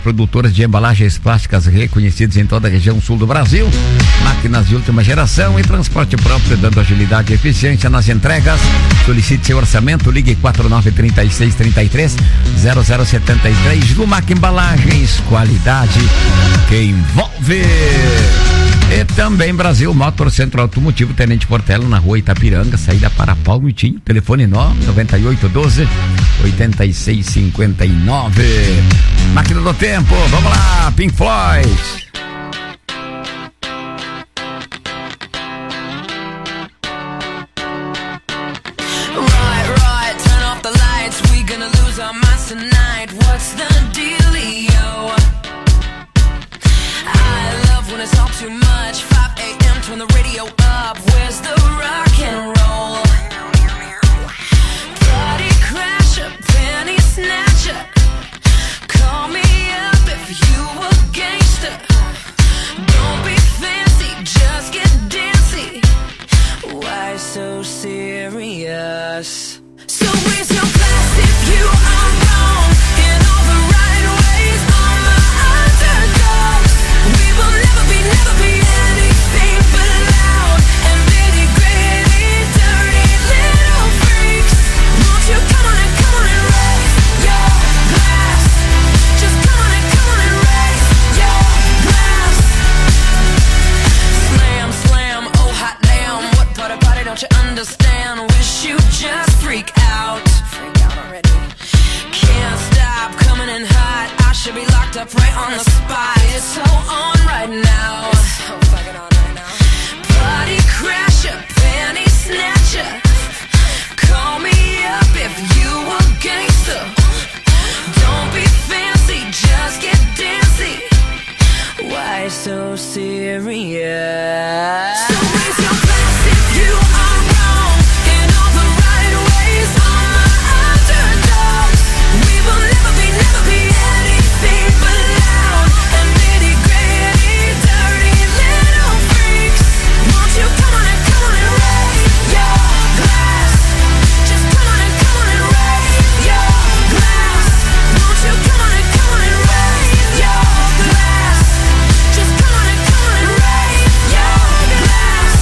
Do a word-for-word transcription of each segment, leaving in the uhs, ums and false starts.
produtoras de embalagens plásticas reconhecidas em toda a região sul do Brasil, máquinas de última geração e transporte próprio, dando agilidade e eficiência nas entregas. Solicite seu orçamento, ligue quatro nove três seis, três três, zero zero sete três. Lumac Embalagens, qualidade que envolve. E também Brasil Motor Centro Automotivo, Tenente Portela, na rua Itapiranga, saída para Palmitinho, telefone nove nove oito um dois, oito seis cinco nove. Máquina do Tempo, vamos lá, Pink Floyd. Right, right, turn off the lights, we gonna lose our minds tonight. What's the dealio? I love when it's all too much. Five a.m. turn the radio up. Where's the rock and roll? Party crasher, penny snatcher. Call me up if you a gangster. Don't be fancy, just get dancy. Why so serious? So raise your glass if you are wrong in all the right ways. On the underdogs, we will never be, never be anything but loud and nitty gritty, dirty little freaks. Won't you come on and come on and raise your glass? Just come on and come on and raise your glass. Slam, slam, oh hot damn. What part of party don't you understand? Wish you just freak out. Freak out already. Can't stop coming in hot. I should be locked up right on the spot. It's so on right now. It's so fucking on right now. Party crasher, penny snatcher. Call me up if you a gangster. Don't be fancy, just get dancy. Why so serious? So raise your glass if you are wrong in all the right ways. On the underdogs, we will never be, never be anything but loud and nitty gritty, dirty little freaks. Won't you come on and come on and raise your glass? Just come on and come on and raise your glass. Won't you come on and come on and raise your glass? Just come on and come on and raise your glass.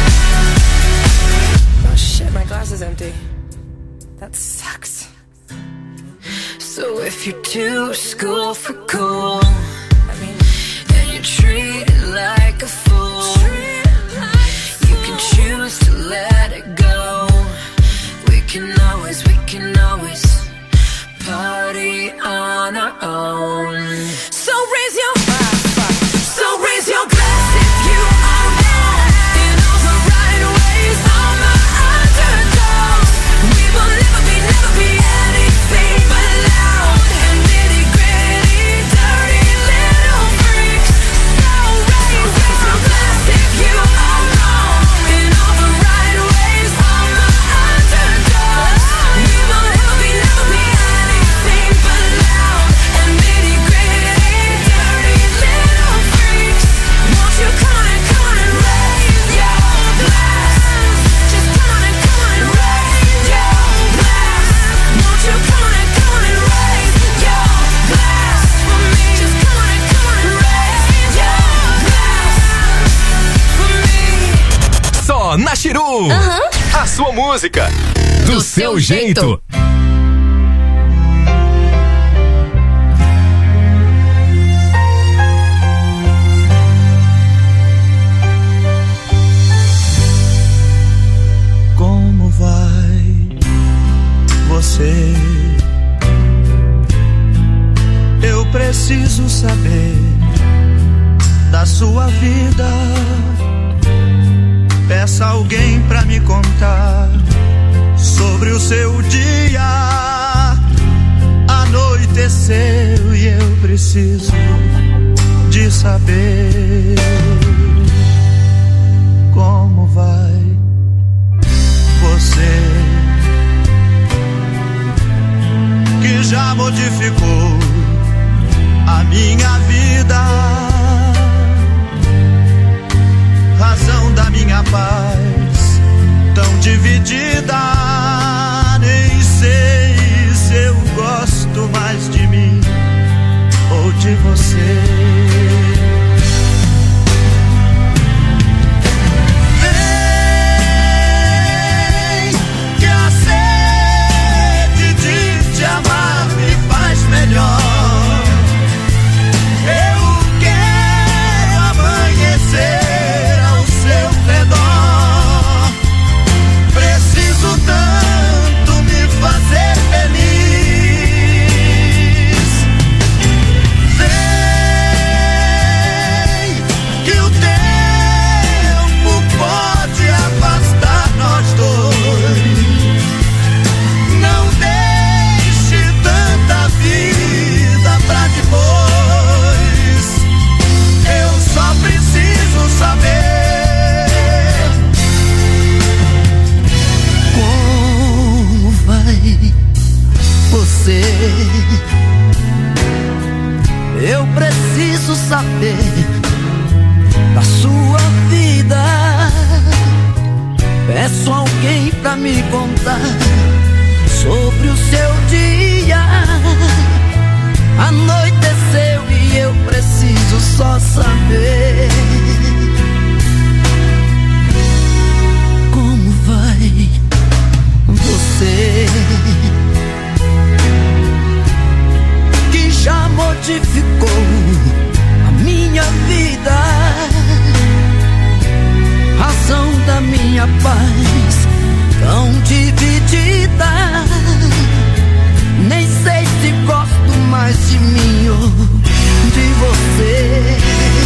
Oh shit, my glass is empty. That sucks. So if you're too school for cool, I mean, and you're treated like a fool, you can choose to let it go. We can always, we can always party on our own. So raise your So raise your glass if you are wrong in all the right ways. On the underdogs, we will never be, never be anything but loud and nitty gritty, dirty little freaks. So raise, raise your glass if you are wrong in all the right ways. On the underdogs, we will never be, never be anything but loud and nitty gritty, dirty little freaks. Won't you come on and come on and raise your glass? Just come on and come on and raise your glass. Won't you come on and come on and raise your glass for me? Just come on and come on and raise your glass for me. Só na Chiru. A sua música do, seu jeito. Como vai você? Eu preciso saber da sua vida. Peça alguém pra me contar sobre o seu dia. Anoiteceu e eu preciso de saber como vai você, que já modificou a minha vida, razão da minha paz tão dividida. Nem sei se eu gosto mais de mim ou de eu preciso saber da sua vida. Peço alguém pra me contar sobre o seu dia. Anoiteceu e eu preciso só saber como vai você, que já modificou a minha vida, razão da minha paz tão dividida. Nem sei se gosto mais de mim ou de você.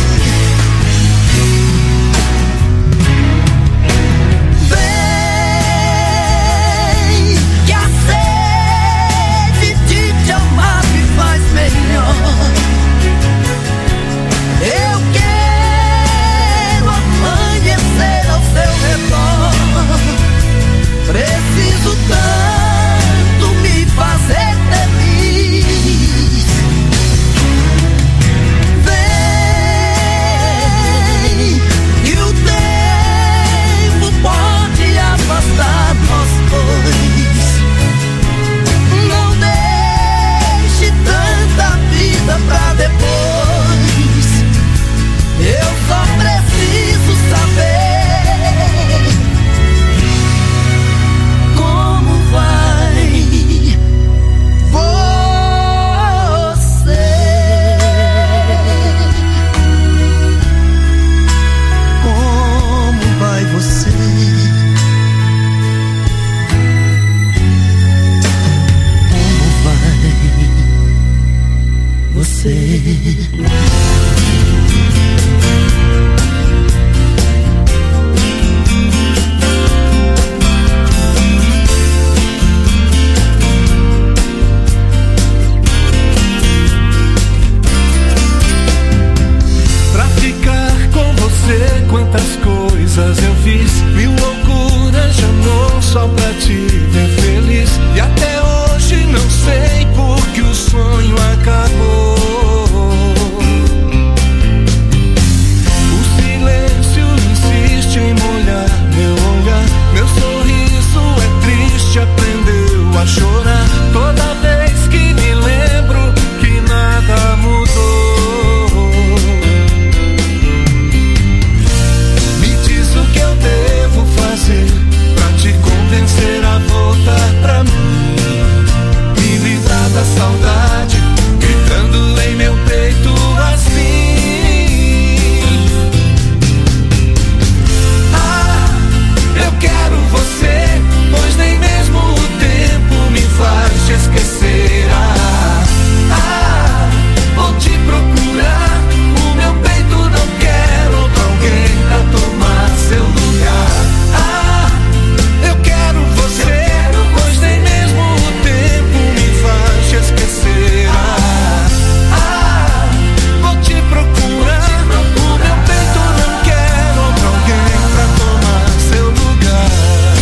Vem, que a sede de te amar me faz melhor. Eu quero amanhecer ao seu redor. Preciso tanto me fazer feliz. Vem, que o tempo pode afastar nós dois. Não deixe tanta vida pra depois. Eu só preciso saber como vai você. Como vai você? Como vai você? Quantas coisas eu fiz, mil loucuras de amor só pra te ver feliz. E até hoje não sei por que o sonho acabou. O silêncio insiste em molhar meu olhar. Meu sorriso é triste, aprendeu a chorar. Toda vez que me lembro que nada mudou. Pra te convencer a voltar pra mim, me livrar da saudade, gritando em meu peito assim: ah, eu quero você, pois nem mesmo o tempo me faz te esquecer. Ah, ah, vou te procurar, o meu peito não quer outro alguém pra tomar seu lugar. Esquecer. Ah, ah, vou te procurar. O meu peito não quer outro alguém pra tomar seu lugar.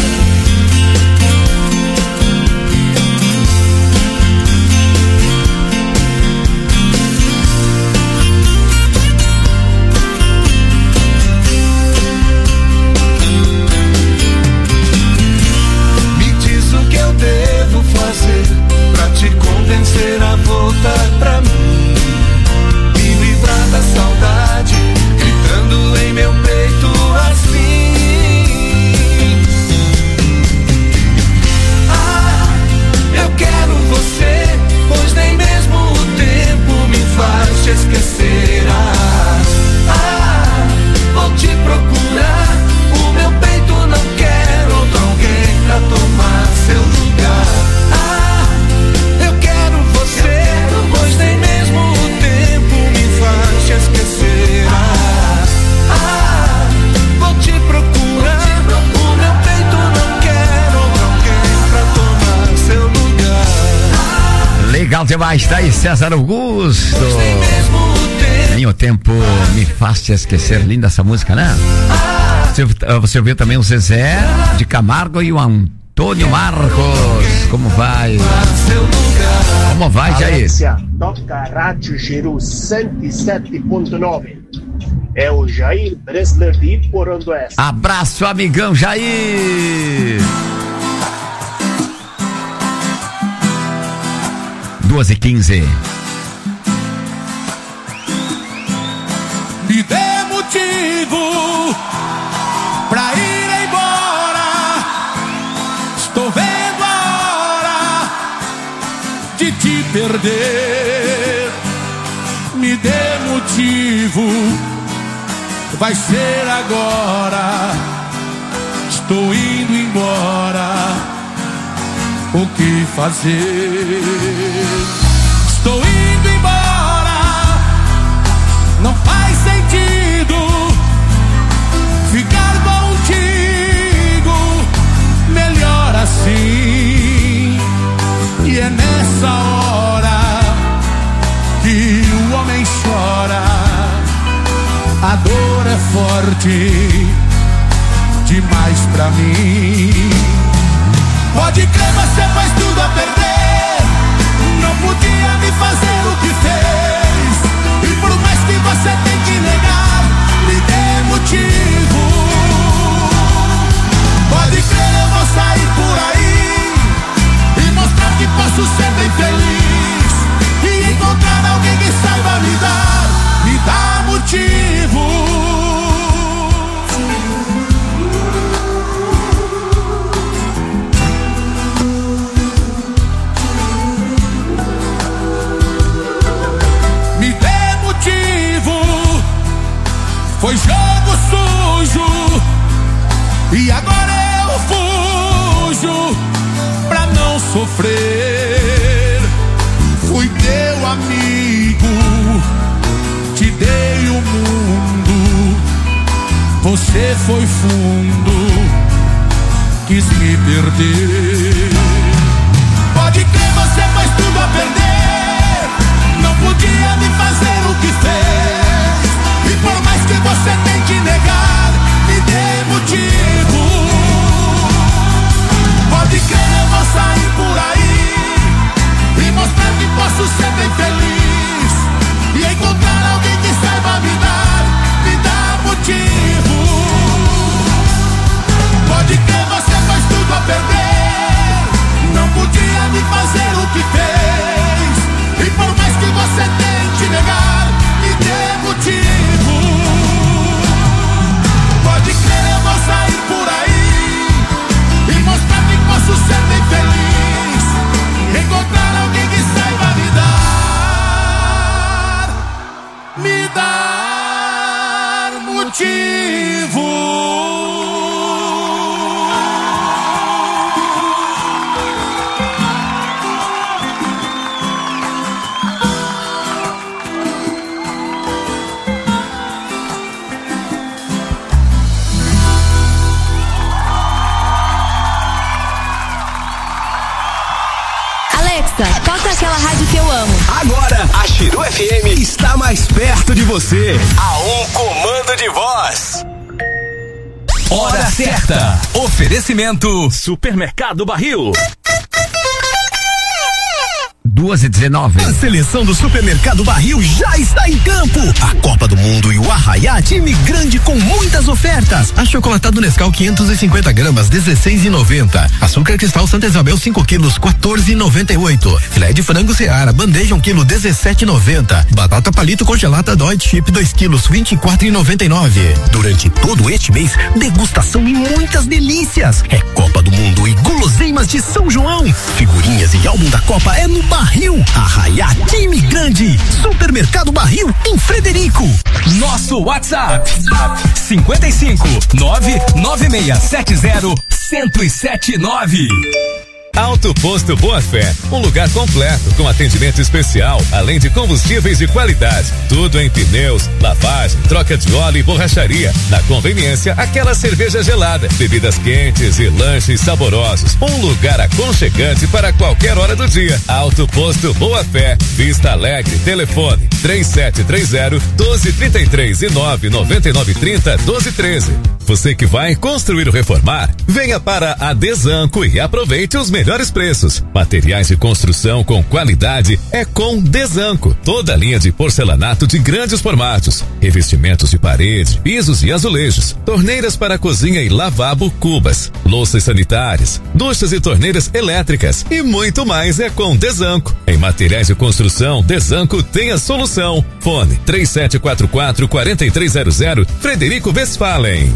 Me diz o que eu devo fazer pra te convencer a voltar pra mim, me livrar da saudade, gritando em meu peito assim: ah, eu quero você, pois nem mesmo o tempo me faz te esquecer. Ah, ah, vou te procurar, o meu peito não quer outro alguém pra tomar seu lugar. Pois nem mesmo o tempo me faz te esquecer. Ah, ah, vou te procurar, o meu peito não quer outro alguém pra tomar seu lugar. Legal demais, tá aí César Augusto. Pois nem mesmo o tempo, nem o tempo me faz te esquecer. Linda essa música, né? ah, Você, você ouviu também o Zezé de Camargo e o Antônio Marcos. Como vai? seu lugar. Como vai, Jair? Alexia, toca Rádio Giru cento e sete ponto nove. É o Jair Bresler de Porondoeste. Abraço, amigão Jair. duas e quinze. Me dê motivo pra ir embora. Estou vendo a hora de te perder. Me dê motivo, vai ser agora. Estou indo embora. O que fazer? Estou indo embora. Não faz sentido ficar contigo. Melhor assim. E é nessa hora que o homem chora. A dor é forte demais pra mim. Pode crer, você faz tudo a perder. Não podia me fazer o que fez. E por mais que você tente negar, me dê motivo. Pode crer, eu vou sair por aí e mostrar que posso ser bem feliz. E encontrar alguém que saiba me dar, me dar motivo. Foi jogo sujo e agora eu fujo pra não sofrer. Fui teu amigo, te dei o mundo. Você foi fundo, quis me perder. Pode crer, você faz tudo a perder. Não podia me fazer o que fez. E por mais que você tente negar, me dê motivo. Pode crer, eu vou sair por aí e mostrar que posso ser bem feliz. E encontrar alguém que saiba me dar, me dar motivo. Pode crer, você faz tudo a perder. Não podia me fazer o que fez. E por mais que você tente negar, me dê motivo. Pode crer, eu vou sair por aí e mostrar que posso ser bem feliz. Encontrar alguém que saiba me dar, me dar motivo. Toca aquela rádio que eu amo. Agora, a Giru F M está mais perto de você. A um comando de voz. Hora certa. Oferecimento Supermercado Barril. duas e dezenove. A seleção do Supermercado Barril já está em campo. A Copa do Mundo e o Arraiá, time grande com muitas ofertas. Achocolatado Nescau quinhentos e cinquenta gramas, dezesseis e noventa. Açúcar Cristal Santa Isabel cinco quilos, quatorze e noventa e oito. Filé de frango Seara, bandeja um quilo, dezessete e noventa. Batata palito congelada Deutsche Chip dois quilos, vinte e quatro e noventa e nove. Durante todo este mês, degustação e muitas delícias. É Copa do Mundo e guloseimas de São João. Figurinhas e álbum da Copa é no Barril. Arraiá, time grande. Supermercado Barril em Frederico. Nosso WhatsApp cinquenta e cinco, nove nove seis sete zero, zero zero sete nove. Auto Posto Boa Fé, um lugar completo com atendimento especial, além de combustíveis de qualidade. Tudo em pneus, lavagem, troca de óleo e borracharia. Na conveniência, aquela cerveja gelada, bebidas quentes e lanches saborosos. Um lugar aconchegante para qualquer hora do dia. Auto Posto Boa Fé, Vista Alegre, telefone três sete três zero, doze trinta e três e nove nove nove trinta, doze treze. Você que vai construir ou reformar, venha para a Desanco e aproveite os melhores preços. Materiais de construção com qualidade é com Desanco. Toda a linha de porcelanato de grandes formatos, revestimentos de parede, pisos e azulejos, torneiras para cozinha e lavabo, cubas, louças sanitárias, duchas e torneiras elétricas e muito mais é com Desanco. Em materiais de construção, Desanco tem a solução. Fone três sete quatro quatro, quatro três zero zero, Frederico Westphalen.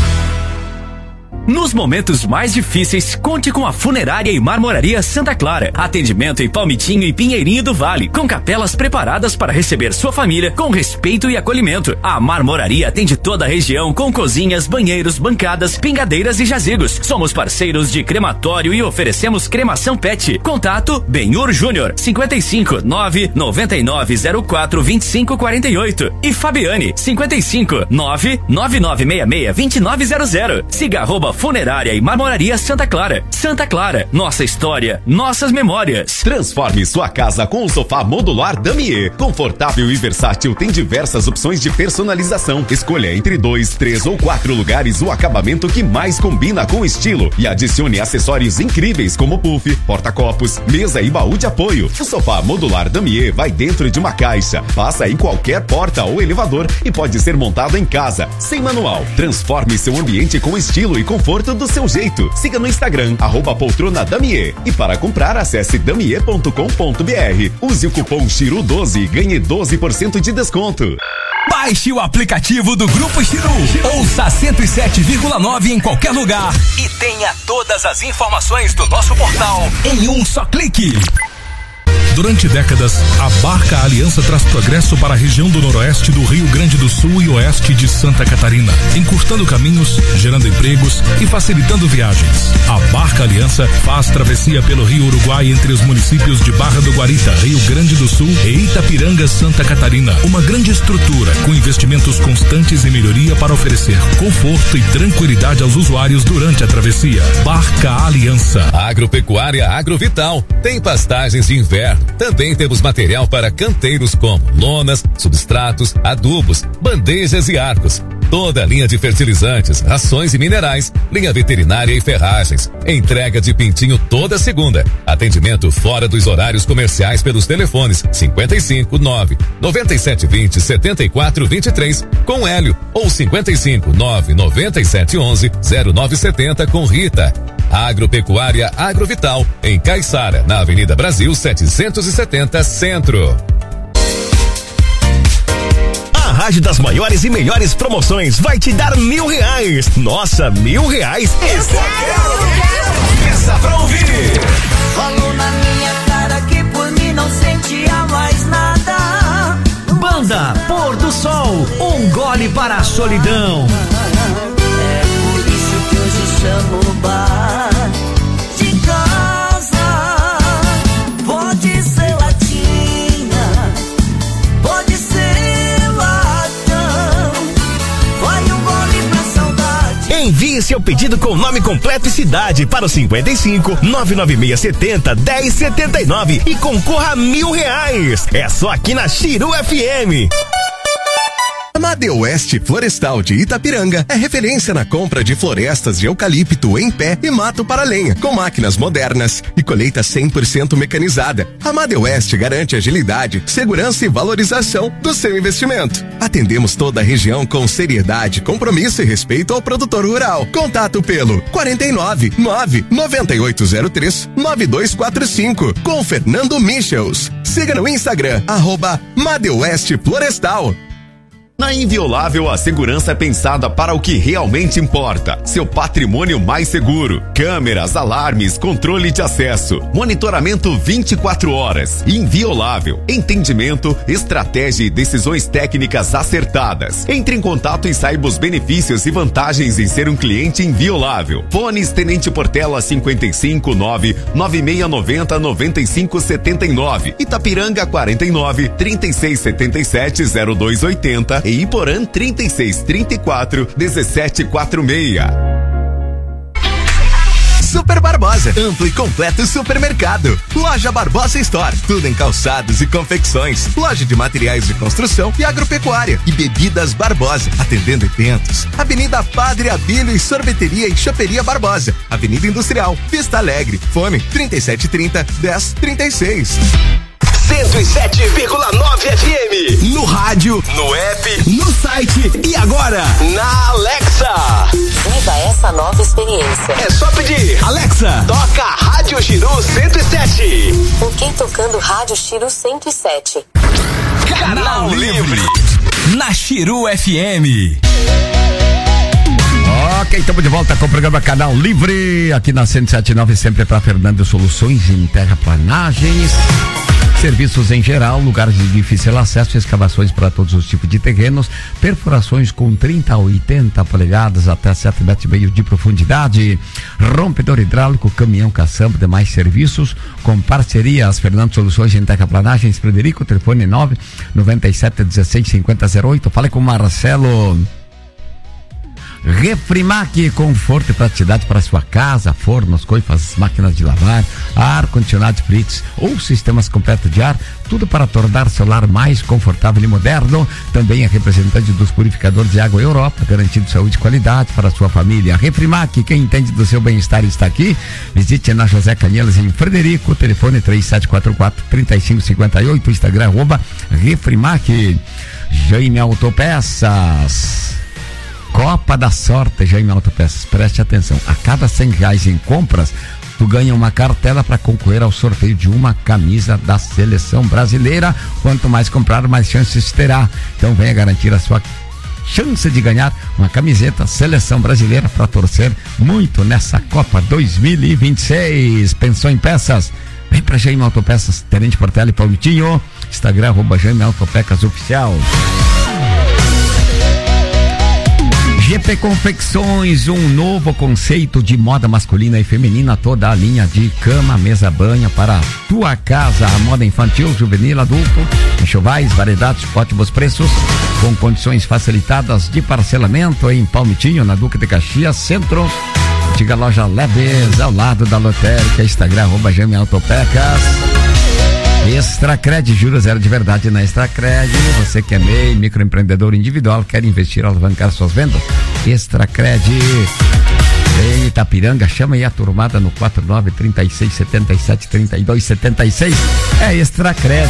Nos momentos mais difíceis, conte com a Funerária e Marmoraria Santa Clara. Atendimento em Palmitinho e Pinheirinho do Vale, com capelas preparadas para receber sua família com respeito e acolhimento. A Marmoraria atende toda a região com cozinhas, banheiros, bancadas, pingadeiras e jazigos. Somos parceiros de crematório e oferecemos cremação pet. Contato Benhur Júnior, cinquenta e cinco, nove nove nove zero quatro, vinte e cinco quarenta e oito e Fabiane, cinquenta e cinco, nove nove nove seis seis, vinte e nove zero zero. Siga arroba Funerária e Marmoraria Santa Clara. Santa Clara, nossa história, nossas memórias. Transforme sua casa com o sofá modular Damier. Confortável e versátil, tem diversas opções de personalização. Escolha entre dois, três ou quatro lugares o acabamento que mais combina com o estilo e adicione acessórios incríveis como puff, porta-copos, mesa e baú de apoio. O sofá modular Damier vai dentro de uma caixa, passa em qualquer porta ou elevador e pode ser montado em casa, sem manual. Transforme seu ambiente com estilo e conforto Conforto do seu jeito. Siga no Instagram, arroba poltrona Damier. E para comprar, acesse damier ponto com ponto br. Use o cupom Chiru doze e ganhe doze por cento de desconto. Baixe o aplicativo do Grupo Chiru. Ouça cento e sete vírgula nove em qualquer lugar. E tenha todas as informações do nosso portal em um só clique. Durante décadas, a Barca Aliança traz progresso para a região do noroeste do Rio Grande do Sul e oeste de Santa Catarina, encurtando caminhos, gerando empregos e facilitando viagens. A Barca Aliança faz travessia pelo Rio Uruguai entre os municípios de Barra do Guarita, Rio Grande do Sul e Itapiranga, Santa Catarina. Uma grande estrutura com investimentos constantes e melhoria para oferecer conforto e tranquilidade aos usuários durante a travessia. Barca Aliança. Agropecuária Agrovital tem pastagens de inverno. Também temos material para canteiros como lonas, substratos, adubos, bandejas e arcos. Toda a linha de fertilizantes, rações e minerais, linha veterinária e ferragens. Entrega de Pintinho toda segunda. Atendimento fora dos horários comerciais pelos telefones cinquenta e cinco, nove, noventa e sete vinte, setenta e quatro vinte e três com Hélio ou cinquenta e cinco, nove, noventa e sete onze, zero nove setenta com Rita. Agropecuária Agrovital, em Caiçara, na Avenida Brasil setecentos e setenta, Centro. A Rádio das maiores e melhores promoções vai te dar mil reais. Nossa, mil reais? Esse eu quero! Peça pra ouvir! Falou na minha cara que por mim não sentia mais nada. Banda Pôr do Sol, um gole para a solidão. É por isso que hoje chamo o bar de casa. Pode ser latinha, pode ser latão. Vai um gole pra saudade. Envie seu pedido com nome completo e cidade para o cinquenta e cinco, nove nove seis setenta, dez setenta e nove e concorra a mil reais. É só aqui na Chiru F M. A Madeoeste Florestal de Itapiranga é referência na compra de florestas de eucalipto em pé e mato para lenha, com máquinas modernas e colheita cem por cento mecanizada. A Madeoeste garante agilidade, segurança e valorização do seu investimento. Atendemos toda a região com seriedade, compromisso e respeito ao produtor rural. Contato pelo quarenta e nove, nove, noventa e oito zero três, nove dois quatro cinco com Fernando Michels. Siga no Instagram, arroba Madeoeste Florestal. Na Inviolável, a segurança é pensada para o que realmente importa. Seu patrimônio mais seguro. Câmeras, alarmes, controle de acesso. Monitoramento vinte e quatro horas. Inviolável. Entendimento, estratégia e decisões técnicas acertadas. Entre em contato e saiba os benefícios e vantagens em ser um cliente inviolável. Fones Tenente Portela cinquenta e cinco, nove, nove seis nove zero, nove cinco sete nove. Itapiranga quarenta e nove, trinta e seis setenta e sete, zero dois oitenta. E Iporã trinta e seis, trinta e quatro, dezessete quarenta e seis. Super Barbosa, amplo e completo supermercado. Loja Barbosa Store, tudo em calçados e confecções. Loja de materiais de construção e agropecuária. E Bebidas Barbosa, atendendo eventos. Avenida Padre Abílio e Sorveteria e Choperia Barbosa. Avenida Industrial, Vista Alegre. Fone trinta e sete trinta, dez trinta e seis. cento e sete vírgula nove F M. No rádio, no app, no site e agora na Alexa. Viva essa nova experiência. É só pedir. Alexa, toca Rádio Shiru cento e sete. Ok, tocando Rádio Shiru cento e sete. Canal Livre. Na Shiru F M. Ok, estamos de volta com o programa Canal Livre, aqui na cento e sete e nove, sempre para Fernando Soluções em terraplanagens, serviços em geral, lugares de difícil acesso, escavações para todos os tipos de terrenos, perfurações com trinta a oitenta polegadas até sete metros e meio de profundidade, rompedor hidráulico, caminhão, caçamba, demais serviços, com parcerias Fernando Soluções em terraplanagens, Frederico, telefone nove nove sete um seis cinco zero zero oito, fale com Marcelo. Refrimac, conforto e praticidade para sua casa, fornos, coifas, máquinas de lavar, ar-condicionado Fritz ou sistemas completos de ar, tudo para tornar seu lar mais confortável e moderno. Também é representante dos purificadores de água Europa, garantindo saúde e qualidade para sua família. Refrimac, quem entende do seu bem-estar está aqui. Visite na José Canelas em Frederico, telefone três sete quatro quatro, três cinco cinco oito, Instagram arroba Refrimac. Jaime Autopeças, Copa da Sorte, Jaime Autopeças, preste atenção, a cada cem reais em compras, tu ganha uma cartela para concorrer ao sorteio de uma camisa da seleção brasileira. Quanto mais comprar, mais chances terá. Então venha garantir a sua chance de ganhar uma camiseta seleção brasileira para torcer muito nessa Copa dois mil e vinte e seis. Pensou em peças? Vem pra Jaime Autopeças, Tenente Portela e Paulitinho, Instagram arroba Jaime Autopeças Oficial. G P Confecções, um novo conceito de moda masculina e feminina, toda a linha de cama, mesa, banha para a tua casa, a moda infantil, juvenil, adulto, enxovais, variedades, ótimos preços, com condições facilitadas de parcelamento em Palmitinho, na Duque de Caxias, Centro. Antiga loja Lebes, ao lado da lotérica, Instagram, arroba Jaime Autopecas. Extracred, juros zero de verdade na Extracred. Você que é M E I, microempreendedor individual, quer investir, alavancar suas vendas? Extracred em Itapiranga, chama aí a turmada no quatro nove três seis sete sete três dois sete seis. É Extracred.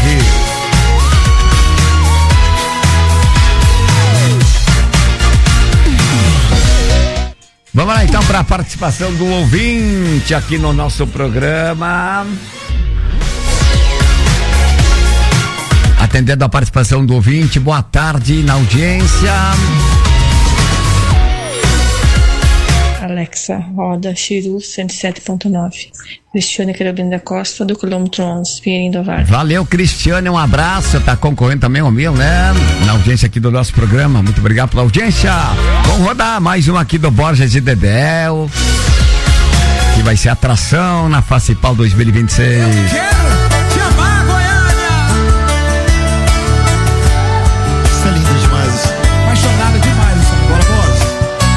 Vamos lá então para a participação do ouvinte aqui no nosso programa. Atendendo a participação do ouvinte, boa tarde na audiência. Alexa, roda Shiru cento e sete ponto nove. Cristiane Querubim da Costa, do quilômetro onze, Pinheirinho do Vale. Valeu, Cristiane, um abraço. Tá concorrendo também ao meu, né? Na audiência aqui do nosso programa. Muito obrigado pela audiência. Vamos rodar mais um aqui do Borges e Dedéu, que vai ser atração na Facipal dois mil e vinte e seis. Eu quero te amar, Goiânia. Isso é lindo demais. Apaixonada demais. Bora, Borges.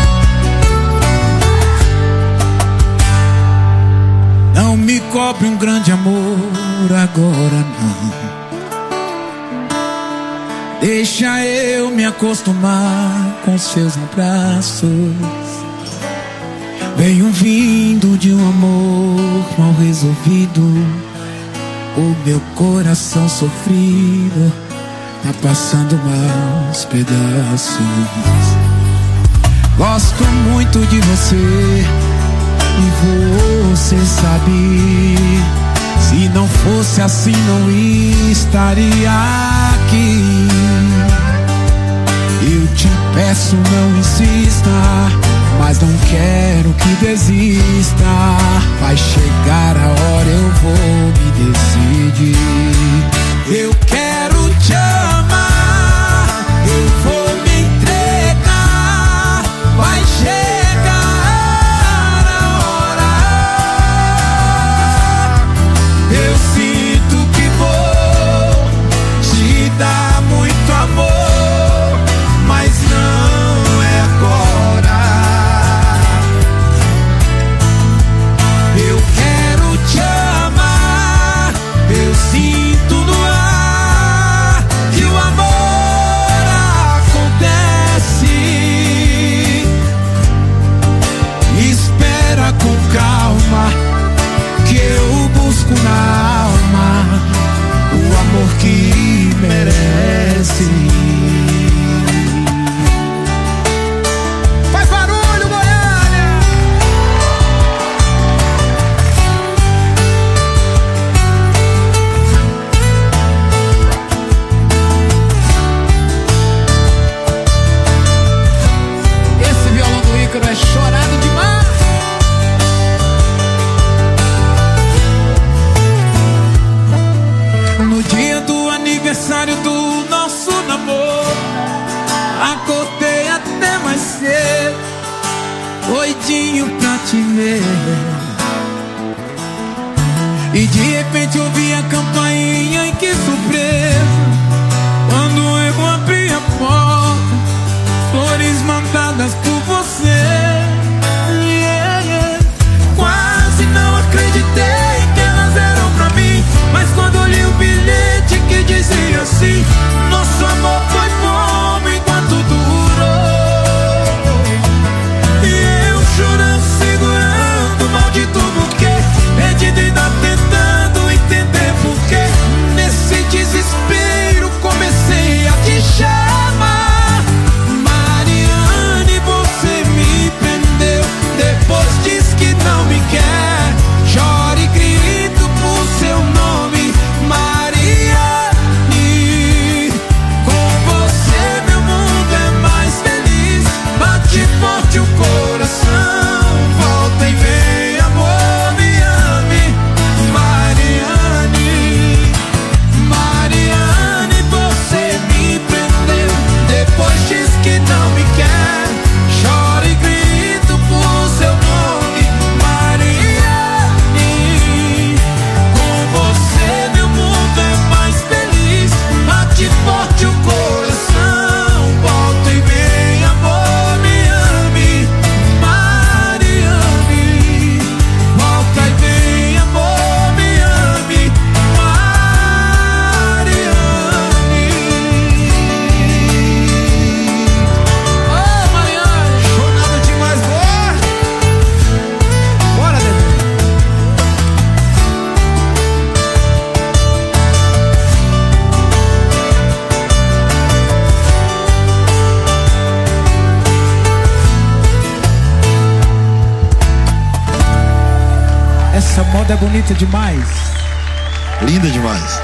Não me cobre um grande amor agora, não. Deixa eu me acostumar com seus abraços. Venho vindo de um amor mal resolvido. O meu coração sofrido tá passando maus pedaços. Gosto muito de você e você sabe. Se não fosse assim não estaria aqui. Eu te peço, não insista, mas não quero que desista. Vai chegar a hora, eu vou me decidir. Eu quero te amar, eu vou me entregar. Vai chegar a hora. Eu sinto que vou te dar muito amor, mas não é agora. acordei até mais cedo, doidinho pra te ver. E de repente ouvi a campainha e que surpresa, quando eu abri a porta, flores mandadas por você. Yeah, yeah. Quase não acreditei que elas eram pra mim, mas quando li o bilhete que dizia assim: nosso amor foi bom enquanto durou. E eu chorando, segurando o maldito buquê, perdido e ainda tentando entender porquê. Nesse desespero comecei a te chamar. Mariane, você me prendeu, depois diz que não me quer. Choro e grito por seu nome, Mariane. Com você meu mundo é mais feliz. Bate forte o coração, volta e vem, amor, me ame. Mariane, Mariane, você me prendeu, depois diz que não me quer. Choro e grito por seu nome, Mariane. Com você meu mundo é mais feliz. Bate forte o coração, volta e vem, amor, me ame. Mariane, volta e vem, amor, me ame. Mariane. Ô, Mariane, jornada demais, boa. Bora, bebê. Essa moda é bonita demais. Linda demais.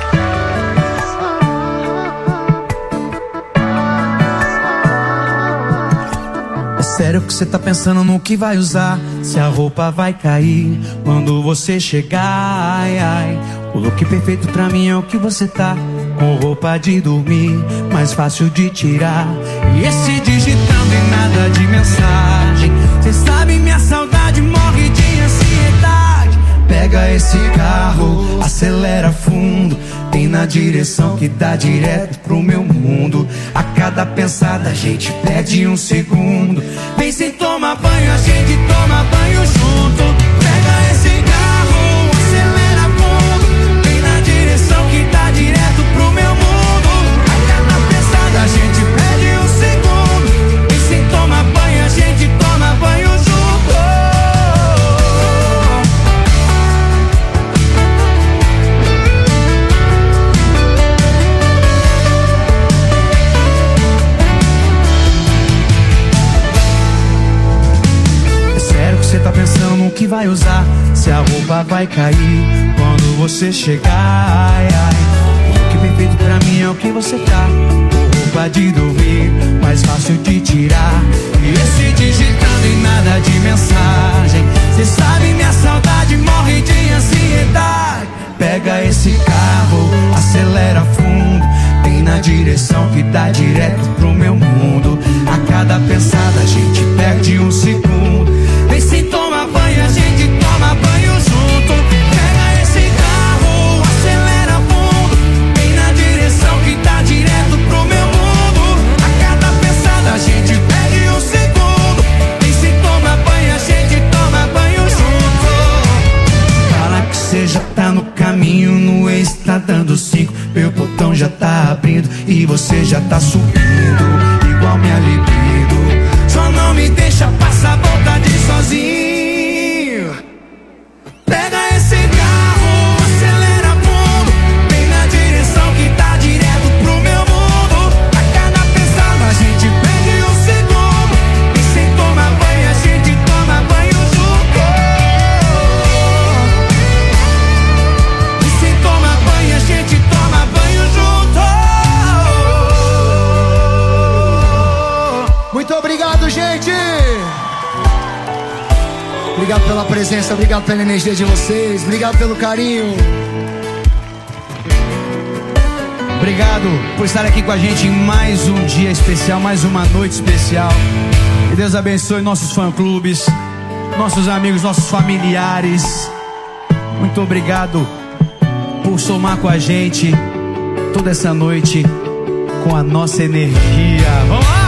É sério que você tá pensando no que vai usar? Se a roupa vai cair quando você chegar, ai, ai. O look perfeito pra mim é o que você tá, com roupa de dormir, mais fácil de tirar. E esse digitando em nada de mensagem, cê sabe minha saudade morre de ansiedade. Pega esse carro, acelera fundo, tem na direção que dá direto pro meu mundo. A cada pensada a gente perde um segundo. Vem sem tomar banho, a gente toma banho junto. Pega esse carro, acelera fundo, tem na direção que dá direto pro meu mundo. A cada pensada a gente perde um segundo. Vem sem tomar banho, a gente toma banho junto. Você tá pensando no que vai usar? Se a roupa vai cair quando você chegar, ai, ai. O look perfeito pra mim é o que você tá, com roupa de dormir, mais fácil de tirar. E esse digitando em nada de mensagem, cê sabe minha saudade morre de ansiedade. Pega esse carro, acelera fundo, tem na direção que dá direto pro meu mundo. A cada pensada a gente perde um segundo. Vem sem tomar banho, a gente toma banho junto. Pega esse carro, acelera fundo, vem na direção que dá direto pro meu mundo. A cada pensada a gente perde um segundo. Vem sem tomar banho, a gente toma banho junto. Fala que cê já tá no caminho, no ex tá dando cinco, meu botão já tá abrindo e você já tá subindo, igual minha libido. Só não me deixa passar vontade sozinho. Pega esse carro, acelera fundo, vem na direção que tá direto pro meu mundo. A cada pensada a gente perde um segundo. E sem tomar banho a gente toma banho junto. E sem tomar banho a gente toma banho junto. Muito obrigado, gente. Obrigado pela presença, obrigado pela energia de vocês, obrigado pelo carinho. Obrigado por estar aqui com a gente em mais um dia especial, mais uma noite especial. Que Deus abençoe nossos fã-clubes, nossos amigos, nossos familiares. Muito obrigado por somar com a gente toda essa noite com a nossa energia. Vamos lá!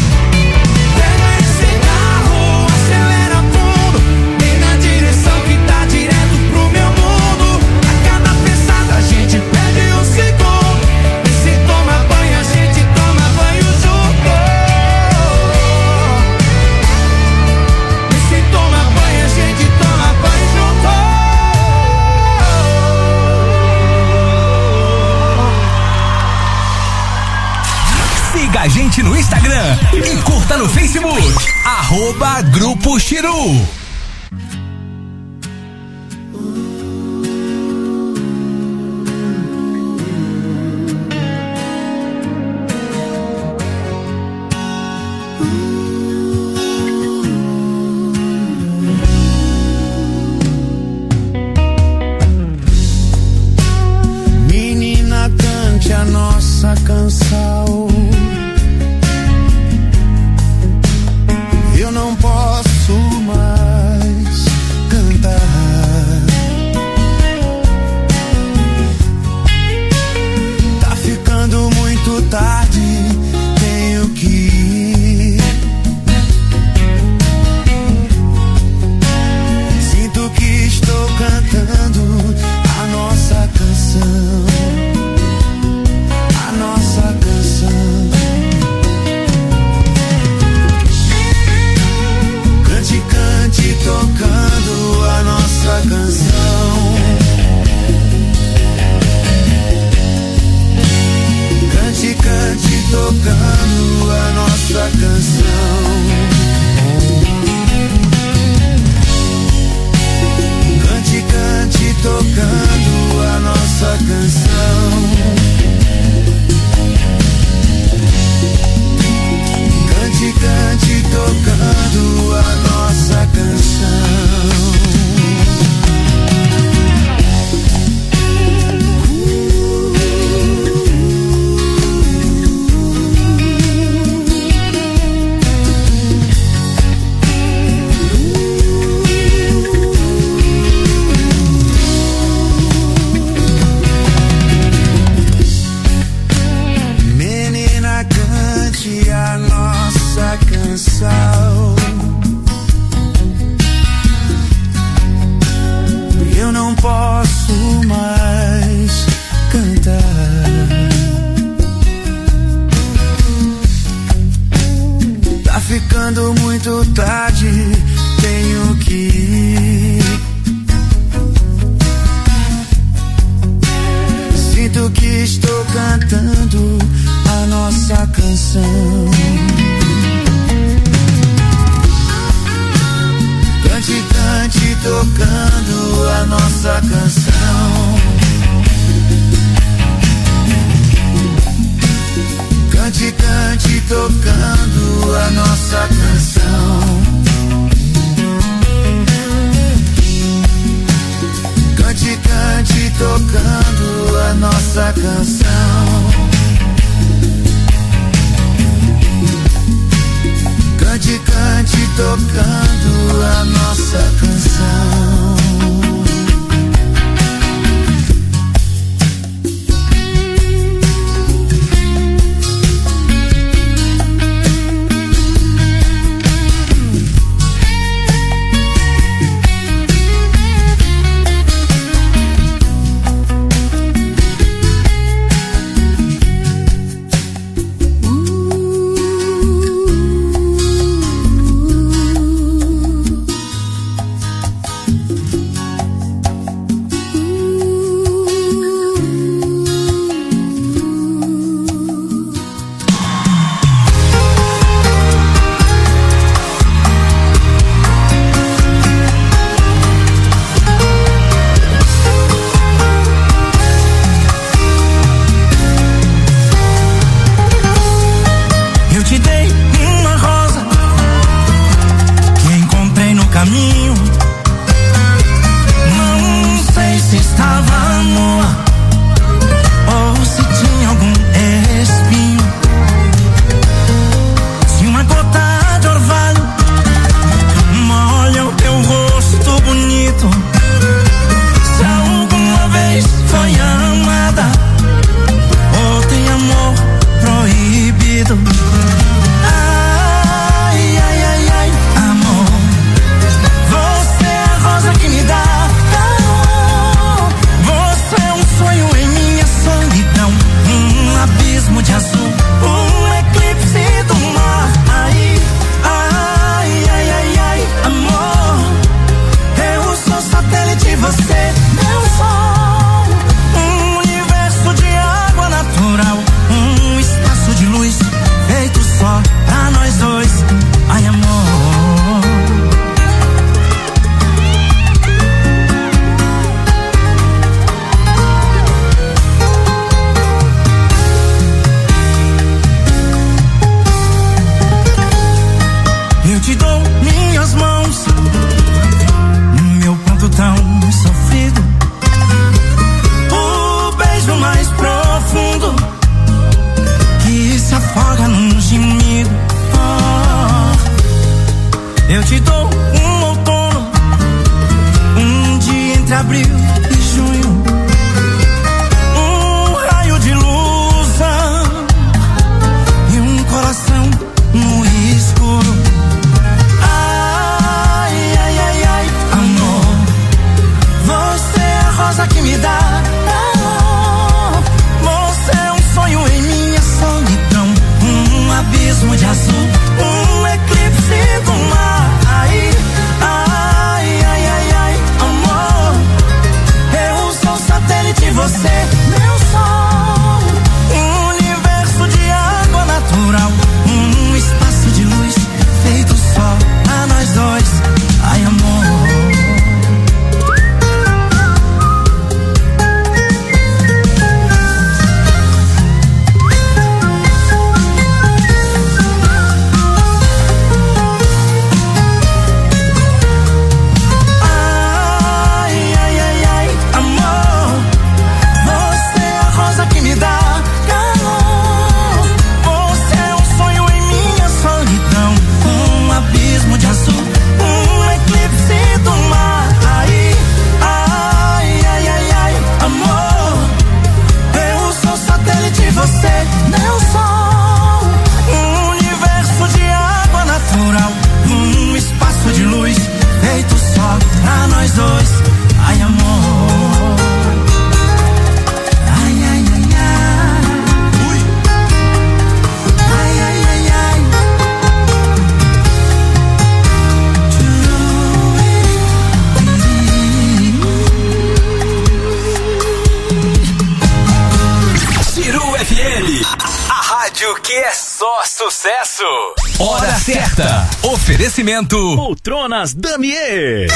Siga a gente no Instagram e curta no Facebook, arroba Grupo Chiru. Menina, cante a nossa canção. Eu não posso mais cantar. Tá ficando muito tarde, tenho que ir. Sinto que estou cantando a nossa canção. A nossa canção. Cante, cante, tocando a nossa canção. Cante, cante, tocando a nossa canção. Cante, cante, tocando a nossa canção. Cante, cante, tocando a nossa canção. Menina, cante a nossa canção. Eu não posso mais cantar. Tá ficando muito tarde, tenho que ir. Sinto que estou cantando a nossa canção. Cante, cante, tocando a nossa canção. Cante, cante, tocando a nossa canção. Cante, cante, tocando a nossa canção. Cante, cante, tocando a nossa canção. azul, um eclipse do mar. Ai, ai, ai, ai, ai, amor, eu sou satélite, você meu sol, um universo de água natural, um espaço de luz feito só pra nós dois. Ai, amor. Que é só sucesso. Hora certa. Oferecimento Poltronas Damier.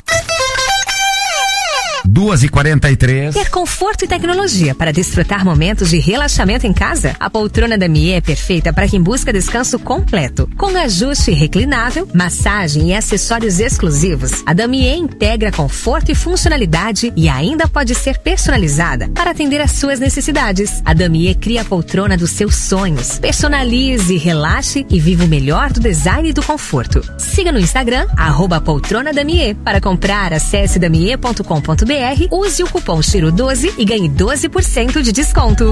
duas e quarenta e três. Quer conforto e tecnologia para desfrutar momentos de relaxamento em casa? A poltrona Damier é perfeita para quem busca descanso completo. Com ajuste reclinável, massagem e acessórios exclusivos, a Damier integra conforto e funcionalidade e ainda pode ser personalizada para atender às suas necessidades. A Damier cria a poltrona dos seus sonhos. Personalize, relaxe e viva o melhor do design e do conforto. Siga no Instagram, arroba poltrona Damier. Para comprar, acesse damier ponto com ponto br. Use o cupom Chiro doze e ganhe doze por cento de desconto.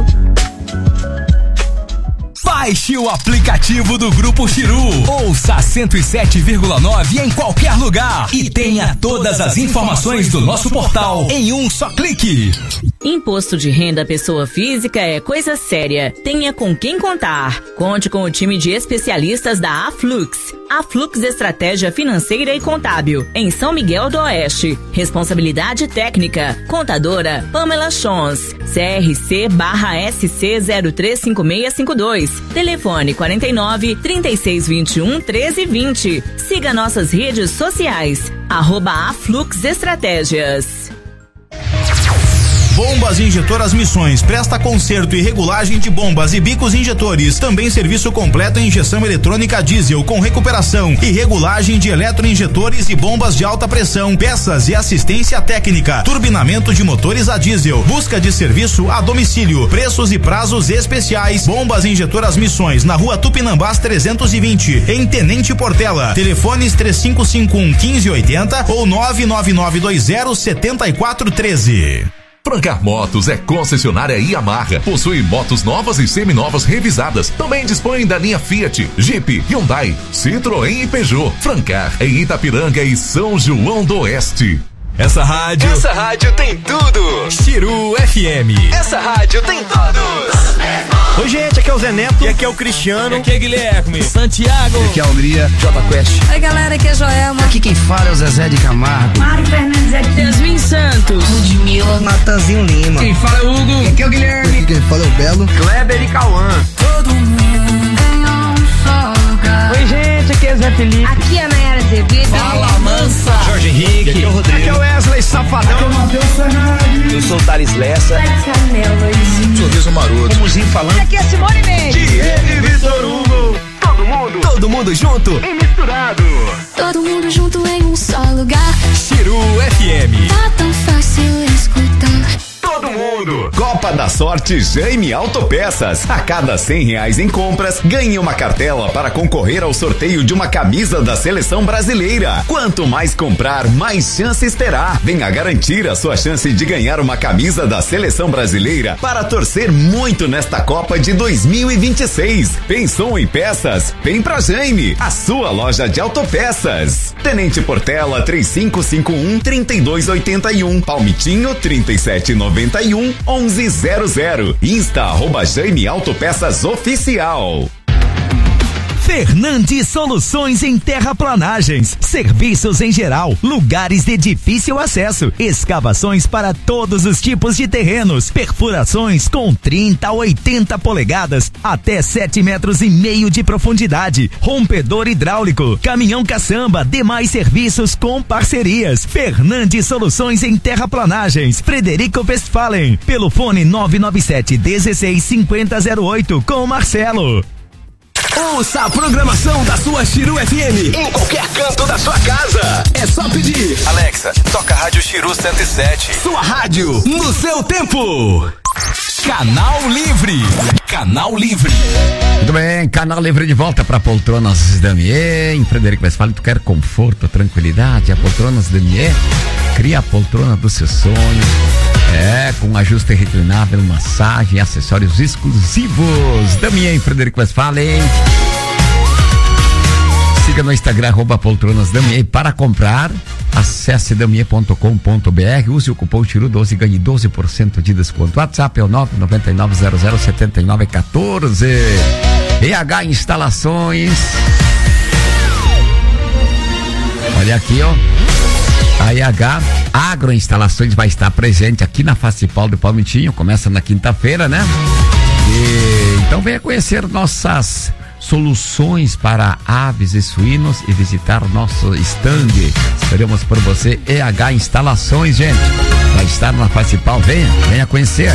Baixe o aplicativo do Grupo Chiru. Ouça cento e sete vírgula nove em qualquer lugar e tenha todas as informações do nosso portal em um só clique. Imposto de renda pessoa física é coisa séria. Tenha com quem contar. Conte com o time de especialistas da Aflux. Aflux Estratégia Financeira e Contábil, em São Miguel do Oeste. Responsabilidade técnica. Contadora Pamela Chons. C R C barra S C zero três cinco seis cinco dois. Telefone quarenta e nove, trinta e seis, vinte e um, treze, vinte. Siga nossas redes sociais. Arroba Aflux Estratégias. Bombas Injetoras Missões presta conserto e regulagem de bombas e bicos injetores. Também serviço completo em injeção eletrônica diesel com recuperação e regulagem de eletroinjetores e bombas de alta pressão, peças e assistência técnica, turbinamento de motores a diesel, busca de serviço a domicílio, preços e prazos especiais. Bombas Injetoras Missões na Rua Tupinambás trezentos e vinte, em Tenente Portela. Telefones três cinco cinco um, um cinco oito zero ou nove nove nove dois zero, sete quatro um três. Francar Motos é concessionária Yamaha, possui motos novas e seminovas revisadas. Também dispõe da linha Fiat, Jeep, Hyundai, Citroën e Peugeot. Francar em Itapiranga e São João do Oeste. Essa rádio. Essa rádio tem tudo. Chiru F M. Essa rádio tem todos. Oi, gente, aqui é o Zé Neto. E aqui é o Cristiano. E aqui é Guilherme. Santiago. E aqui é a Hungria. J Quest. Oi, galera, aqui é Joelma. Aqui quem fala é o Zezé de Camargo. Mário Fernandes aqui. Yasmin Santos. Ludmilla. Natanzinho Lima. Quem fala é o Hugo. E aqui é o Guilherme. Aqui quem fala é o Belo. Kleber e Cauã. Todo mundo em um só lugar. Oi, gente, aqui é Zé Felipe. Aqui é a Nayara Azevedo. Fala, Mansa. Jorge Henrique. Aqui é o Rodrigo. Aqui é o Wesley Safadão. Aqui é o Matheus Fernandes. Eu sou o Thales Lessa. Sorriso Maroto. Comuzinho falando. Aqui é Simone Mendes. Diego e Vitor Hugo. Todo mundo. Todo mundo junto. E misturado. Todo mundo junto em um só lugar. Chiru F M. Tá tão fácil escutar. Todo mundo. Copa da Sorte Jaime Autopeças. A cada cem reais em compras, ganhe uma cartela para concorrer ao sorteio de uma camisa da Seleção Brasileira. Quanto mais comprar, mais chances terá. Venha garantir a sua chance de ganhar uma camisa da Seleção Brasileira para torcer muito nesta Copa de dois mil e vinte e seis. Pensou em peças? Vem pra Jaime, a sua loja de autopeças. Tenente Portela três cinco cinco um, três dois oito um. Palmitinho trinta e sete noventa e um, onze zero zero. Insta arroba Jaime Autopeças Oficial. Fernandes Soluções em Terraplanagens, serviços em geral, lugares de difícil acesso, escavações para todos os tipos de terrenos, perfurações com trinta a oitenta polegadas, até sete metros e meio de profundidade, rompedor hidráulico, caminhão caçamba, demais serviços com parcerias. Fernandes Soluções em Terraplanagens, Frederico Westphalen, pelo fone nove nove sete, dezesseis, cinquenta, zero oito com Marcelo. Ouça a programação da sua Chiru F M em qualquer canto da sua casa. É só pedir. Alexa, toca a Rádio Chiru cento e sete. Sua rádio no seu tempo. Canal Livre. Canal Livre. Muito bem, Canal Livre de volta para Poltronas Damier. Em Frederico Westphalen, tu quer conforto, tranquilidade? A Poltronas Damier cria a poltrona dos seus sonhos. É, com ajuste reclinável, massagem, acessórios exclusivos. Damier em Frederico Westphalen. Siga no Instagram, arroba Poltronas Damier. Para comprar, acesse damier ponto com ponto b r, use o cupom Chiru doze e ganhe doze por cento de desconto. WhatsApp é o nove nove nove zero zero sete nove um quatro. E H Instalações. Olha aqui, ó. A E H Agroinstalações vai estar presente aqui na Facipal do Palmitinho, começa na quinta-feira, né? E, então venha conhecer nossas soluções para aves e suínos e visitar nosso stand. Esperamos por você. E H Instalações, gente, vai estar na Facipal, venha, venha conhecer.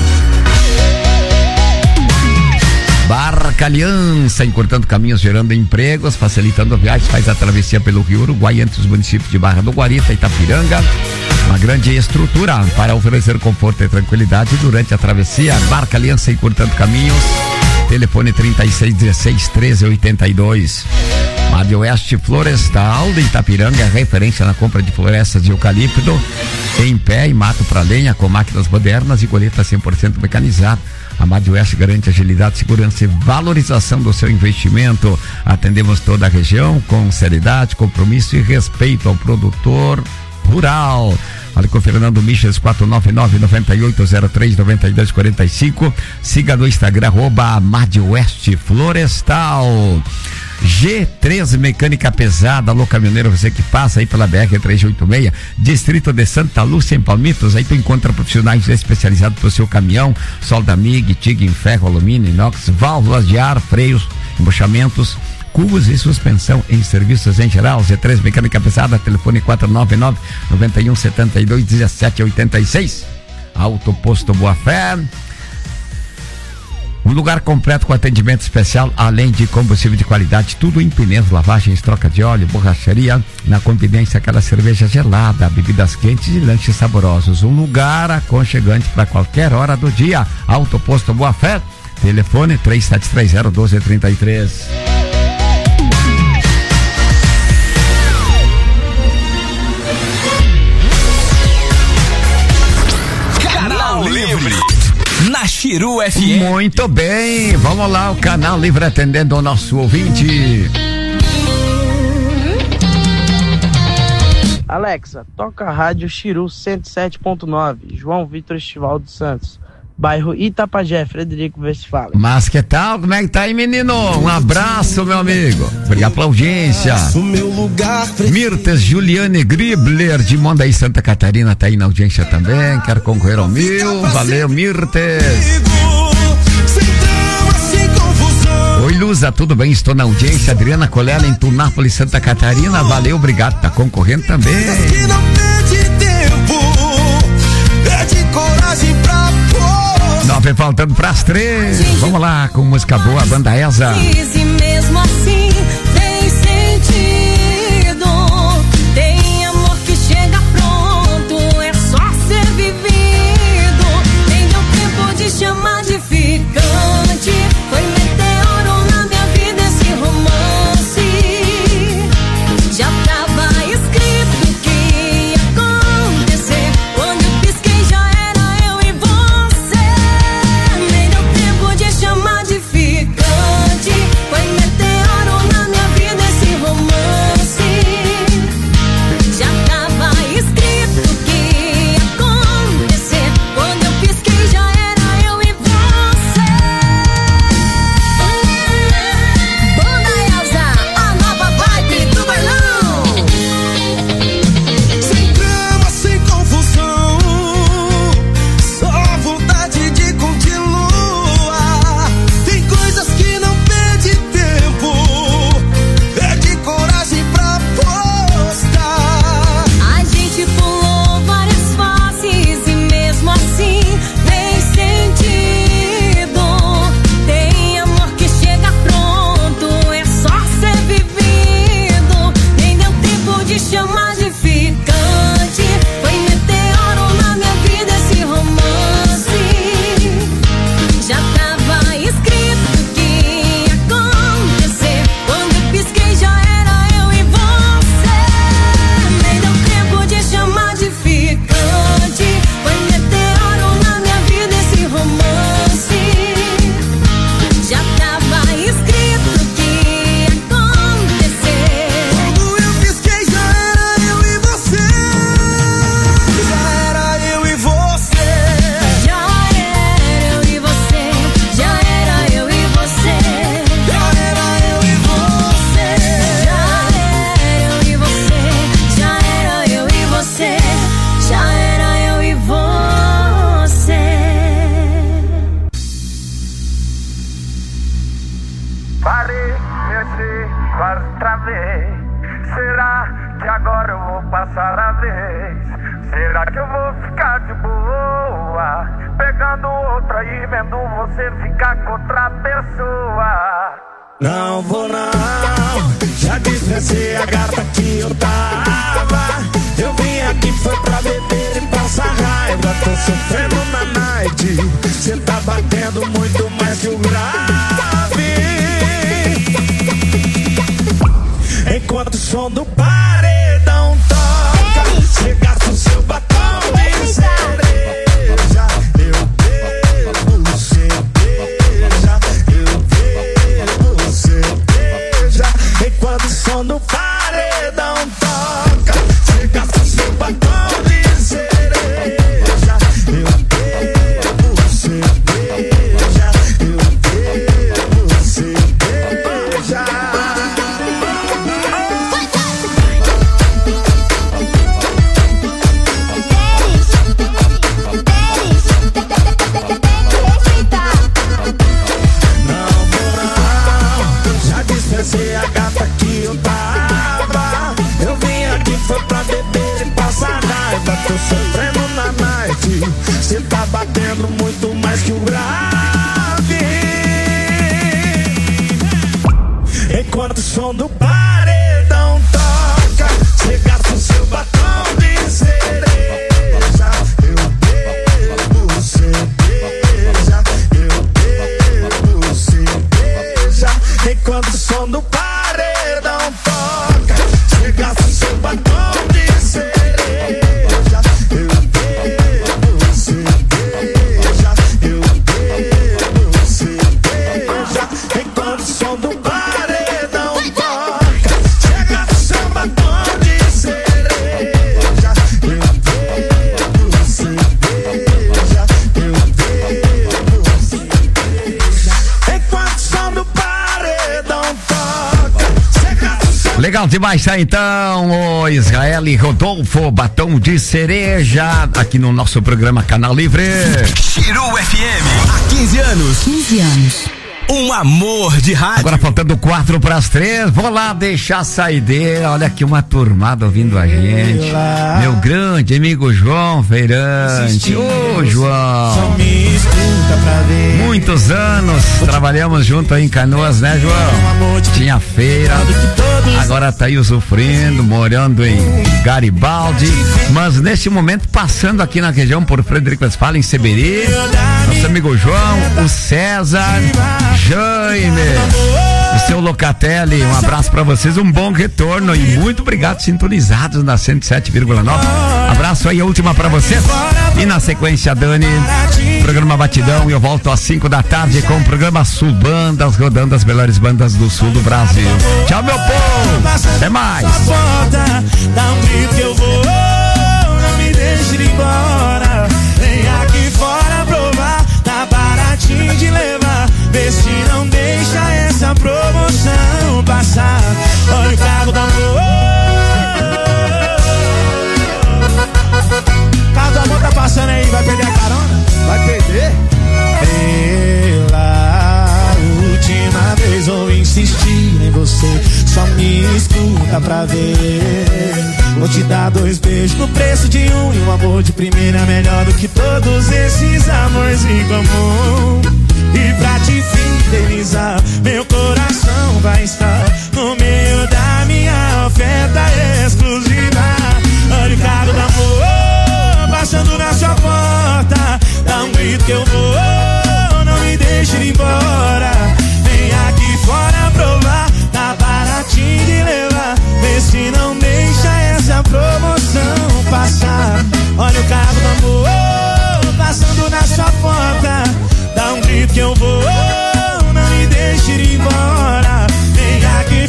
Barca Aliança, encurtando caminhos, gerando empregos, facilitando viagens, faz a travessia pelo Rio Uruguai entre os municípios de Barra do Guarita e Itapiranga. Uma grande estrutura para oferecer conforto e tranquilidade durante a travessia. Barca Aliança, encurtando caminhos. Telefone trinta e seis, dezesseis, treze, oitenta e dois. Made Oeste Florestal de Itapiranga é referência na compra de florestas de eucalipto em pé e mato para lenha com máquinas modernas e colheita cem por cento mecanizada. A Made Oeste garante agilidade, segurança e valorização do seu investimento. Atendemos toda a região com seriedade, compromisso e respeito ao produtor rural. Olha com o Fernando Michels, quatro nove nove, nove oito zero três, nove dois quatro cinco. Siga no Instagram, arroba Made Oeste Florestal. G três Mecânica Pesada, alô caminhoneiro, você que passa aí pela B R trezentos e oitenta e seis, distrito de Santa Lúcia, em Palmitos, aí tu encontra profissionais especializados pro seu caminhão, solda M I G, T I G em ferro, alumínio, inox, válvulas de ar, freios, embuchamentos, cubos e suspensão em serviços em geral. G três Mecânica Pesada, telefone quatro nove nove, nove um sete dois, um sete oito seis. Auto Posto Boa Fé. Um lugar completo com atendimento especial, além de combustível de qualidade, tudo em pneus, lavagens, troca de óleo, borracharia, na Confidência, aquela cerveja gelada, bebidas quentes e lanches saborosos. Um lugar aconchegante para qualquer hora do dia. Auto Posto Boa Fé, telefone três sete três zero, um dois três três. Canal Livre na Chiru F M. Muito bem, vamos lá, o Canal Livre atendendo o nosso ouvinte. Alexa, toca a rádio Chiru cento e sete ponto nove, João Vitor Estival dos Santos, bairro Itapajé, Frederico Westphalen. Mas que tal? Como é que tá aí, menino? Um abraço, meu amigo. Obrigado pela audiência. Mirtes Juliane Gribler, de Mondaí, Santa Catarina, tá aí na audiência também. Quero concorrer ao mil. Valeu, Mirtes. Oi, Luza, tudo bem? Estou na audiência. Adriana Colela, em Tunápolis, Santa Catarina. Valeu, obrigado. Tá concorrendo também. Nove faltando pras três. Vamos lá com música boa, banda Esa. E mesmo assim tem sentido. Tem amor que chega pronto, é só ser vivido. Nem deu tempo de chamar de ficante. Foi meteoro na minha vida esse romance. Já tava escrito que ia acontecer. Quando eu pisquei já era eu e você. Nem deu tempo de chamar de ficante. Foi meteoro outra vez. Será que agora eu vou passar a vez? Será que eu vou ficar de boa, pegando outra e vendo você ficar com outra pessoa? Não vou não, já dispensei a gata que eu tava. Eu vim aqui foi pra beber e passar raiva. Tô sofrendo na night, cê tá batendo muito mais que o grave. Enquanto o som do paredão toca, cê gasta o seu batom de cereja. Eu bebo cerveja, eu bebo cerveja. Enquanto o som do paredão toca, cê gasta o seu batom de cereja. Eu bebo cerveja, eu bebo cerveja. Dispensei a gata que eu tava. Eu vim aqui foi pra beber e passar raiva. Tô sofrendo na night, cê tá batendo muito mais que o grave. Enquanto o som do paredão toca, cê gasta o seu batom de cereja. Eu bebo cerveja, eu bebo cerveja. Enquanto o som do paredão toca, cê gasta o seu batom de cereja. Eu bebo cerveja, eu bebo cerveja. Enquanto o som do paredão toca, cê gasta o seu batom de cereja. Eu bebo cerveja, eu bebo cerveja. Enquanto o som do legal demais, tá então, o Israel e Rodolfo, batom de cereja, aqui no nosso programa Canal Livre. Chiru F M, há quinze anos. quinze anos. Um amor de rádio. Agora faltando quatro para as três, vou lá deixar a saideira. Olha aqui uma turmada ouvindo a gente. Meu grande amigo João Feirante. Ô, oh, João. Muitos anos trabalhamos junto aí em Canoas, né, João? Tinha feira. Agora tá aí usufruindo, morando em Garibaldi. Mas neste momento passando aqui na região por Frederico Westphalen, em Seberi. Nosso amigo João, o César, Jaime, o seu Locatelli, um abraço pra vocês, um bom retorno e muito obrigado, sintonizados na cento e sete vírgula nove. Abraço aí, a última pra vocês. E na sequência, Dani, programa Batidão, e eu volto às cinco da tarde com o programa Sul Bandas, rodando as melhores bandas do sul do Brasil. Tchau, meu povo, até mais. Dá um grito que eu vou, não me deixe ir embora. Vem aqui fora provar, tá baratinho de levar. Vê se não deixa essa promoção passar. Olha o carro da amor, carro da amor tá passando aí, vai perder a carona? Vai perder? Pela última vez vou insistir em você, só me escuta pra ver. Vou te dar dois beijos no preço de um, e um amor de primeira é melhor do que todos esses amores em comum. E pra te fidelizar, meu coração vai estar no meio da minha oferta exclusiva. Olha o carro da amor passando na sua porta, dá um grito que eu vou, não me deixe ir embora. Vem aqui fora provar, tá baratinho de levar. Vê se não deixa essa promoção passar. Olha o carro do amor passando na sua porta, dá um grito que eu vou, não me deixe ir embora. Vem aqui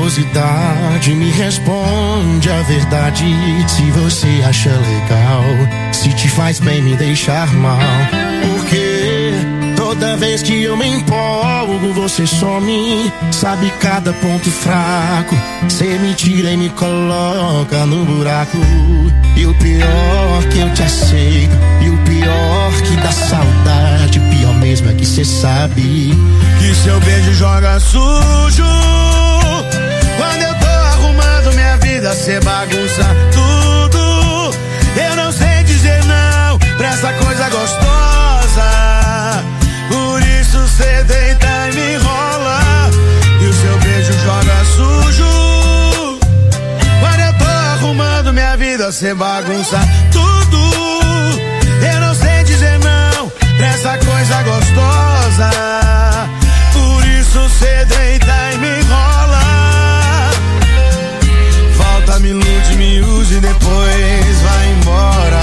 curiosidade, me responde a verdade. Se você acha legal, se te faz bem me deixar mal. Porque toda vez que eu me empolgo, você some. Sabe cada ponto fraco, cê me tira e me coloca no buraco. E o pior que eu te aceito, e o pior que dá saudade, pior mesmo é que cê sabe que seu beijo joga sujo. Quando eu tô arrumando minha vida, cê bagunça tudo. Eu não sei dizer não pra essa coisa gostosa. Por isso cê deita e me enrola, e o seu beijo joga sujo. Quando eu tô arrumando minha vida, cê bagunça tudo. Eu não sei dizer não pra essa coisa gostosa. Por isso cê deita e me enrola. Volta, me ilude, me use e depois vai embora.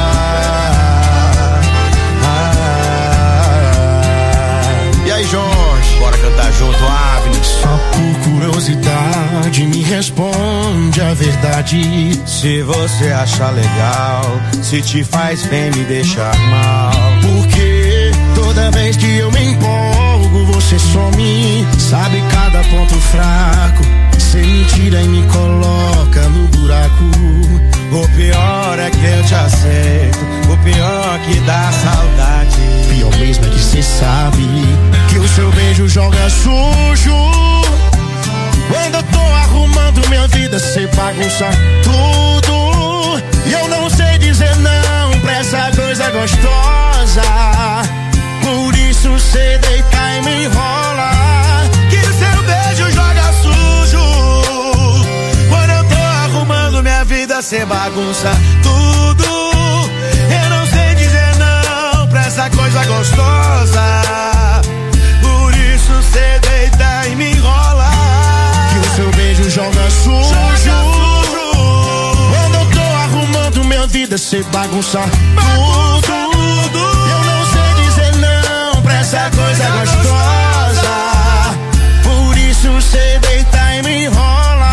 E aí, Jorge, bora cantar junto, Avni. Só por curiosidade, me responde a verdade. Se você acha legal, se te faz bem me deixar mal. Porque toda vez que eu me empolgo, você some. Sabe cada ponto fraco, cê me tira e me coloca no buraco. O pior é que eu te aceito, o pior que dá saudade. Pior mesmo é que cê sabe que o seu beijo joga sujo. Quando eu tô arrumando minha vida, cê bagunça tudo. E eu não sei dizer não pra essa coisa gostosa. Por isso cê deita e me enrola, que o seu beijo joga sujo. Quando eu tô arrumando minha vida, cê bagunça tudo. Eu não sei dizer não pra essa coisa gostosa. Por isso cê deita e me enrola, que o seu beijo joga sujo. Joga sujo. Quando eu tô arrumando minha vida, cê bagunça tudo. Eu não sei dizer não pra essa coisa gostosa. Por isso cê deita e me enrola.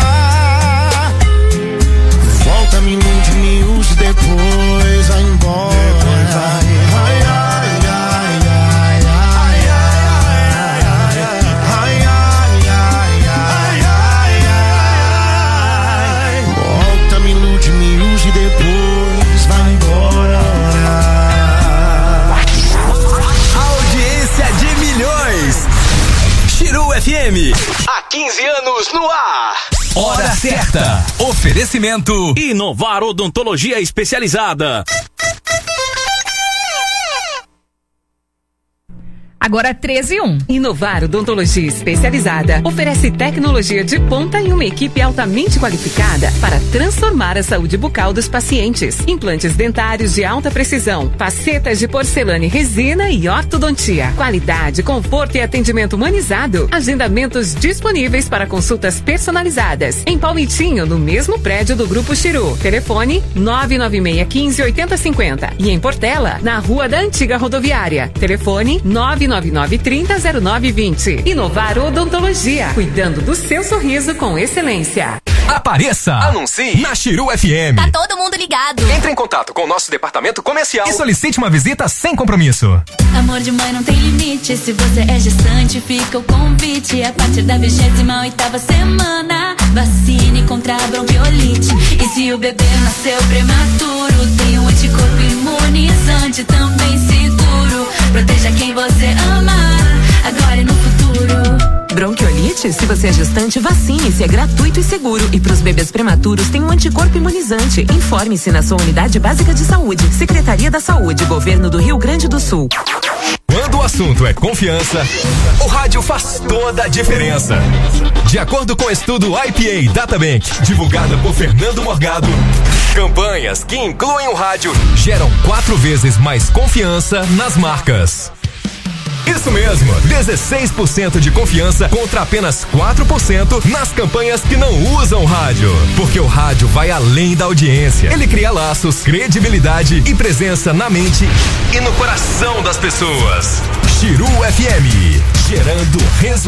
Volta, me ilude, me use, depois vai embora. Depois vai. Ai, ai, ai, ai, ai, ai, ai, ai, ai, ai. Volta, me ilude, me use, depois vai embora. Audiência de milhões. Chiru F M, há quinze anos no ar. Hora certa. Oferecimento Inovar Odontologia Especializada. Agora treze e um. Inovar Odontologia Especializada oferece tecnologia de ponta e uma equipe altamente qualificada para transformar a saúde bucal dos pacientes. Implantes dentários de alta precisão, facetas de porcelana e resina e ortodontia. Qualidade, conforto e atendimento humanizado. Agendamentos disponíveis para consultas personalizadas. Em Palmitinho, no mesmo prédio do Grupo Chiru. Telefone nove nove seis um cinco oito zero cinco zero. E em Portela, na Rua da Antiga Rodoviária. Telefone nove nove nove três zero zero nove dois zero. Inovar Odontologia, cuidando do seu sorriso com excelência. Apareça! Anuncie na Chiru F M. Tá todo mundo ligado. Entre em contato com o nosso departamento comercial e solicite uma visita sem compromisso. Amor de mãe não tem limite. Se você é gestante, fica o convite. A partir da vigésima oitava semana, vacine contra a bronquiolite. E se o bebê nasceu prematuro, tem um anticorpo imunizante também seguro. Proteja quem você amar, agora e no futuro. Bronquiolite? Se você é gestante, vacine-se, é gratuito e seguro. E para os bebês prematuros tem um anticorpo imunizante. Informe-se na sua unidade básica de saúde. Secretaria da Saúde, Governo do Rio Grande do Sul. Quando o assunto é confiança, o rádio faz toda a diferença. De acordo com o estudo I P A Databank, divulgado por Fernando Morgado, campanhas que incluem o rádio geram quatro vezes mais confiança nas marcas. Isso mesmo, dezesseis por cento de confiança contra apenas quatro por cento nas campanhas que não usam rádio. Porque o rádio vai além da audiência. Ele cria laços, credibilidade e presença na mente e no coração das pessoas. Chiru F M, gerando resultados.